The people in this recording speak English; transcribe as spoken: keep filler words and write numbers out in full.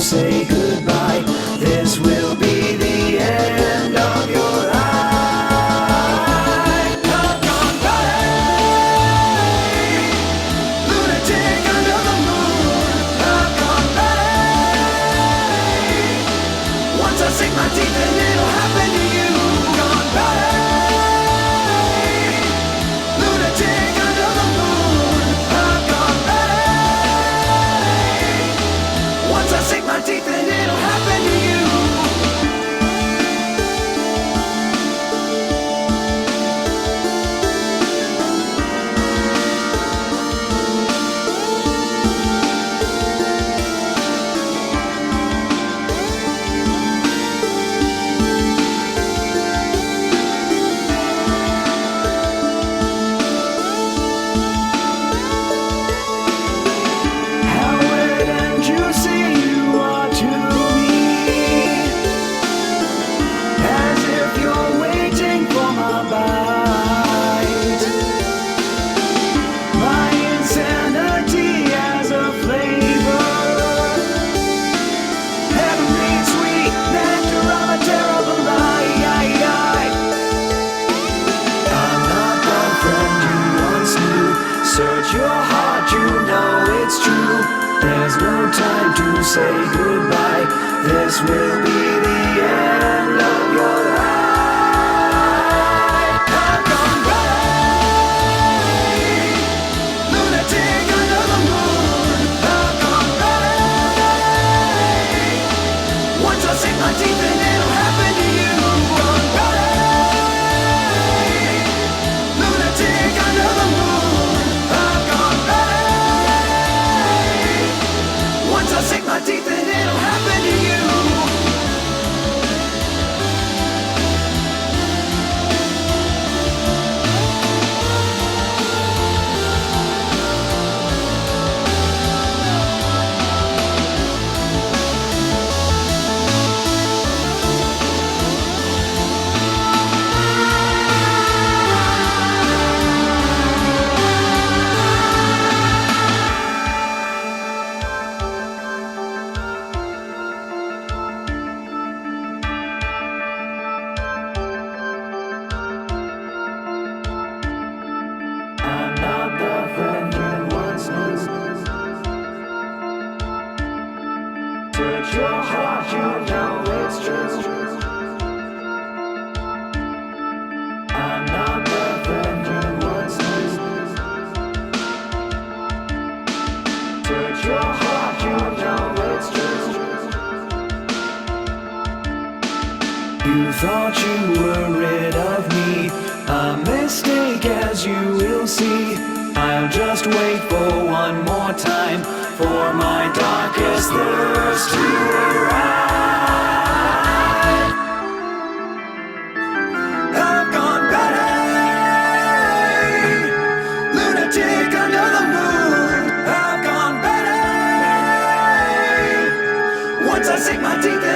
say goodbye. This will be the end of your life. I've gone batty, lunatic under the moon. I've gone batty. Once I sink my teeth in, it'll happen to you. Gone batty, lunatic under the moon. I've gone batty. Once I sink my teeth in, it'll happen to you. How wet and juicy you are to me, as if you're waiting for my bite. My insanity has a flavor, heavenly sweet nectar of a terrible lie. I'm not the friend you once knew. Search your heart, you know it's true. There's no time to say goodbye. This will be the end of your life. I've gone batty, lunatic under the moon. I've gone batty. Once I sink my teeth in, it'll happen to you. Gone batty, lunatic under the moon. I've gone batty. Once I sink my teeth in, it'll happen to you. I'm not the friend you once knew. Search your heart, you know it's true. I'm not the friend you once knew. Search your heart, you know it's true. You thought you were rid of me, a mistake as you will see. I'll just wait for one more time for my darkest thirst to arrive. I've gone batty, lunatic under the moon. I've gone batty. Once I sink my teeth